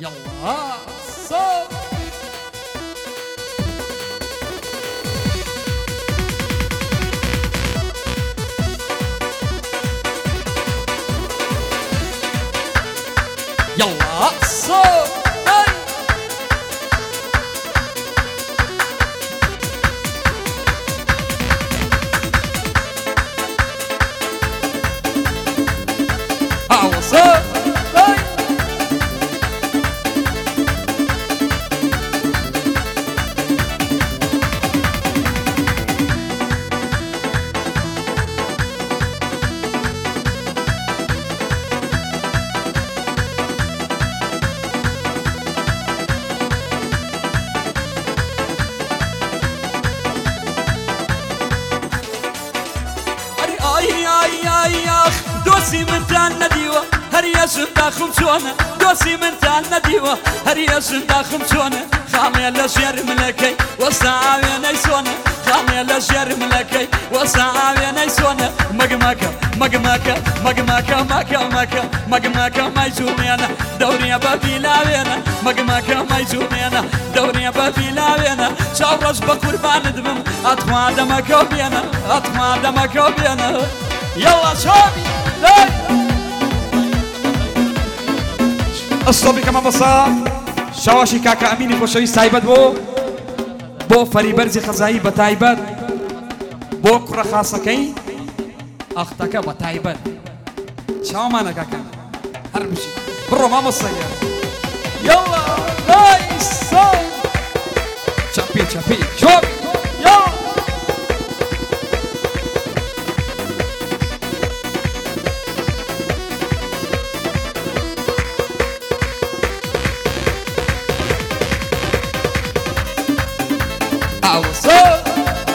يلا صوت يلا صوت دوسي من تان نديوه هريا سنتا خمسونه دوسي من تان نديوه هريا سنتا خمسونه خامي لشير ملكي وصاوي نيسونه خامي لشير ملكي وصاوي نيسونه مقماكا مقماكا مقماكا ماكا ماكا مقماكا ما يزومينا دوري بابي لاوينا مقماكا ما يزومينا دوري بابي لاوينا شاورز بقربان دمم اطما دمك وبينا اطما دمك وبينا يلا شوبي الصوبي كما بصا شواشي كاكا اميني خوشوي سايبت بو فريبرزي خزائي بتايبت بو كرة خاصكي اختك بتايبت شو مانا كاكا هربشي برو ما مصير يلا نايس شابي شابي شوبي يلا صوت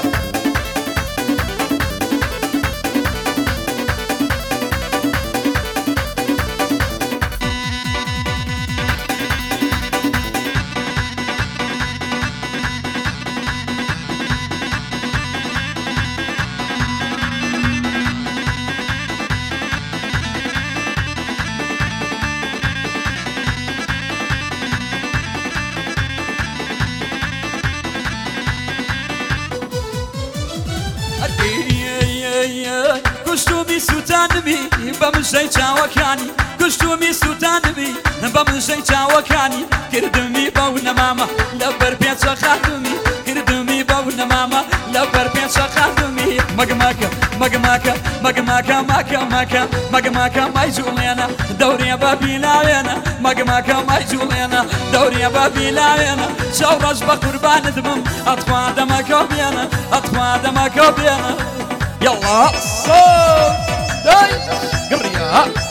كشتومي سوتانمي بمشي چاوكاني كشتومي سوتانمي بمشي چاوكاني كردمي بون ماما لبر بيت خاتمي كردمي بون ماما لبر بيت خاتمي مقماكا مقماكا مقماكا ماكا ماكا مقماكا ما يجولينا دوري بابي لاوينا مقماكا ما يجولينا دوري بابي لاوينا شورج بقربان دمم اطفا دمك وبينا اطفا دمك وبينا يلا صوت داي قرية